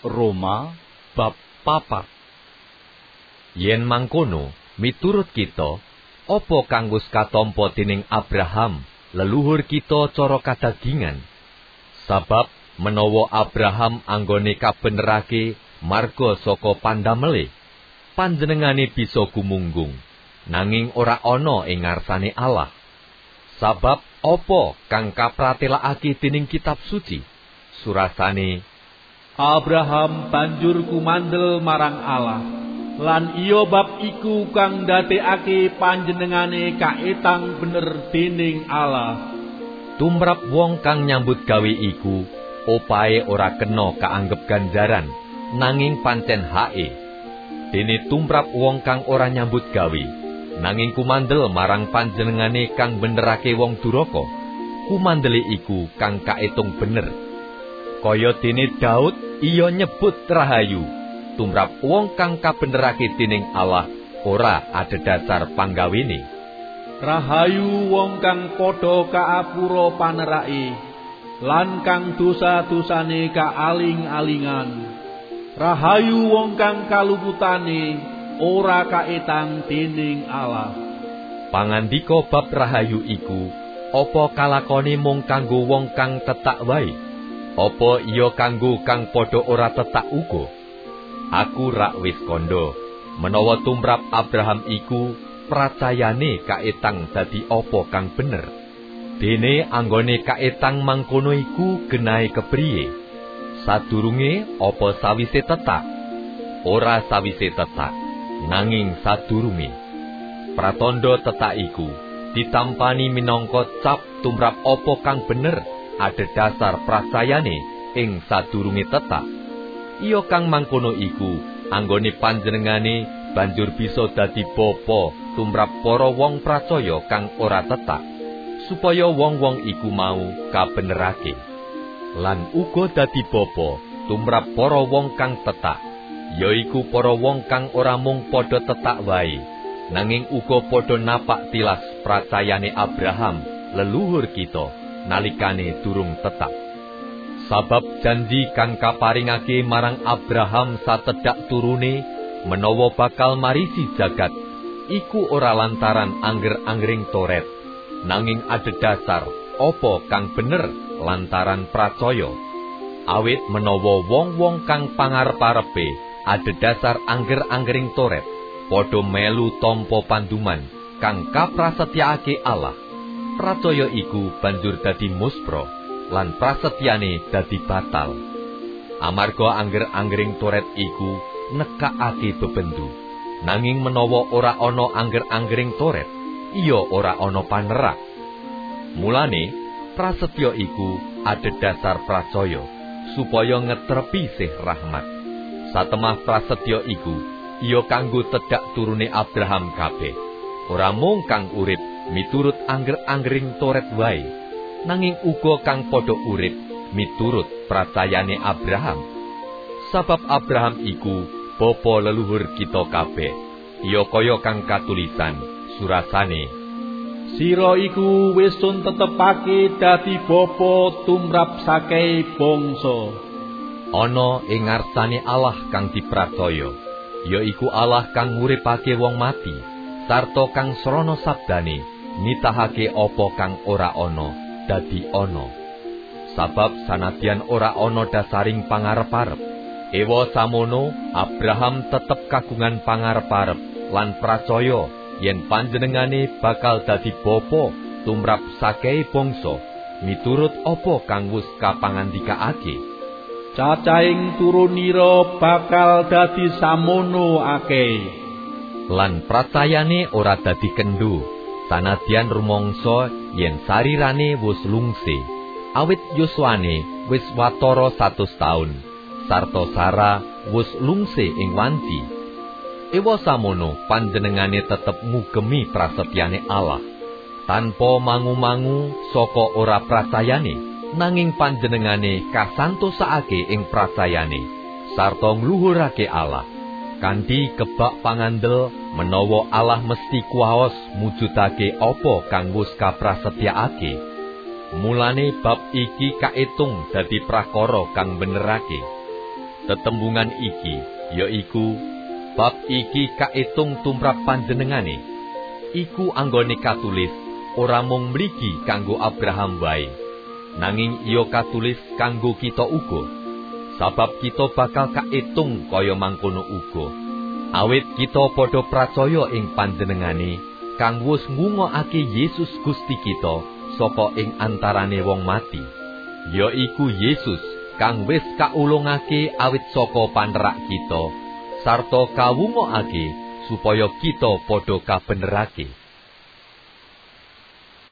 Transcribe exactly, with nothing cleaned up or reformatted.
Roma bab papat. Yen mangkono, miturut kita, apa kang wis katampa dening Abraham, leluhur kita cara kadagingan? Sabab menawa Abraham anggone kabenerake marga saka pandamele, panjenengane bisa gumunggung, nanging ora ana ing ngarsane Allah. Sabab apa kang kapratelakake dening kitab suci? Surasane, Abraham banjur kumandel marang Allah, lan iya bab iku kang ndadekake panjenengane kaetang bener dening Allah. Tumrap wong kang nyambut gawe iku, opahe ora kena kaanggep ganjaran, nanging pancen hake. Dene tumrap wong kang ora nyambut gawe, nanging kumandel marang panjenengane kang benerake wong duraka, kumandele iku kang kaetung bener. Kaya dene Daud iya nyebut rahayu, tumrap wong kang kabenerake dening Allah ora adhedhasar panggawene. Rahayu wong kang padha kaapura panerake, lan kang dosa-dosane kaaling-alingan. Rahayu wong kang kaluputane ora kaetang dening Allah. Pangandika bab rahayu iku, apa kalakone mung kanggo wong kang tetak wae? Apa iya kanggo kang padha ora tetak uga? Aku rak wis kandha, menawa tumrap Abraham iku pracayane kaetang dadi apa kang bener. Dene anggone kaetang mangkono iku genahe kepriye? Sadurunge apa sawise tetak? Ora sawise tetak, nanging sadurunge. Pratandha tetak iku ditampani minangka cap tumrap apa kang bener adhedhasar pracayane ing sadurunge tetak. Iya kang mangkono iku anggone panjenengane banjur bisa dadi bapa tumrap para wong pracaya kang ora tetak, supaya wong-wong iku mau kabenerake. Lan uga dadi bapa tumrap para wong kang tetak, yaiku para wong kang ora mung padha tetak wae, nanging uga padha napak tilas pracayane Abraham leluhur kita nalikane durung tetak. Sabab janji kang kaparingake marang Abraham satedhak turune menawa bakal marisi jagat, iku ora lantaran angger-anggering Toret, nanging adhedhasar apa kang bener lantaran pracaya. Awit menawa wong-wong kang pangarep-arepe adhedhasar angger-anggering Toret padha melu tampa panduman kang kaprasetyakake Allah, pracaya iku banjur dadi muspra, lan prasetyane dadi batal. Amarga angger-anggering Toret iku nekakake bebendu, nanging menawa ora ana angger-anggering Toret, iya ora ana panerak. Mulane prasetya iku adhedhasar pracaya, supaya ngetrepi sih rahmat. Satemah prasetya iku iya kanggo tedhak turune Abraham kabeh, ora mung kang urip miturut angger-anggering Toret wae, nanging uga kang padha urip miturut pracayane Abraham. Sabab Abraham iku bapa leluhur kita kabeh, ya kaya kang katulisan surasane, sira iku wis tetepake dadi bapa tumrap sakehe bangsa. Ana ing ngarsane Allah kang dipracaya, yaiku Allah kang nguripake wong mati, sarta kang srana sabdane nitahake apa kang ora ana dadi ana. Sabab sanadyan ora ana dasaring pangarep-arep, ewa samono Abraham tetep kagungan pangarep-arep lan pracaya yen panjenengane bakal dadi bapa tumrap sakehe bangsa miturut apa kang wis kapangandikaake. Cacahing turunira bakal dadi samono akeh. Lan pracayane ora dadi kendhu, sanadyan rumangsa yen sarirane wis lungse, awit yuswane wis watara satus taun, sarta Sarah wis lungse ing wanci. Ewa samono panjenengane tetep ngugemi prasetyane Allah, tanpa mangu-mangu saka ora pracayane, nanging panjenengane kasantosake ing pracayane, sarta ngluhurake Allah, kanthi kebak pangandel menawa Allah mesti kuwaos mujudake apa kang wis kaprasetyakake. Mulane bab iki kaetung dadi prakara kang benerake. Tetembungan iki yaiku bab iki kaetung tumrap panjenengane. Iku anggone katulis ora mung mligi kanggo Abraham wae, nanging iya katulis kanggo kita uga. Sabab kita bakal kaetung kaya mangkono uga. Awit kita padha pracaya ing panjenengane kang wis ngungokake Yesus Gusti kita saka ing antarane wong mati, yaiku Yesus kang wis kaulungake awit saka panerak kita sarta kawungokake supaya kita padha kabenerake.